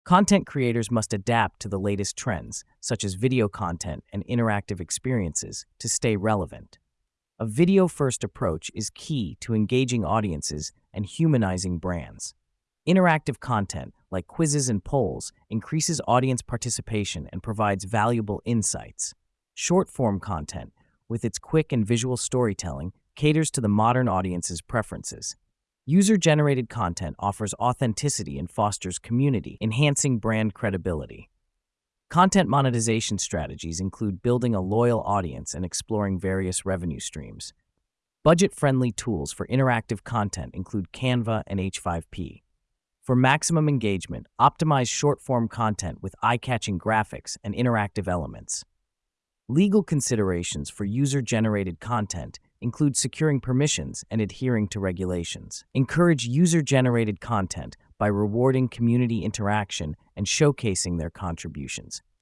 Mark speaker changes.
Speaker 1: Content creators must adapt to the latest trends, such as video content and interactive experiences, to stay relevant. A video-first approach is key to engaging audiences and humanizing brands. Interactive content, like quizzes and polls, increases audience participation and provides valuable insights. Short-form content, with its quick and visual storytelling, caters to the modern audience's preferences. User-generated content offers authenticity and fosters community, enhancing brand credibility. Content monetization strategies include building a loyal audience and exploring various revenue streams. Budget-friendly tools for interactive content include Canva and H5P. For maximum engagement, optimize short-form content with eye-catching graphics and interactive elements. Legal considerations for user-generated content include securing permissions and adhering to regulations. Encourage user-generated content by rewarding community interaction and showcasing their contributions.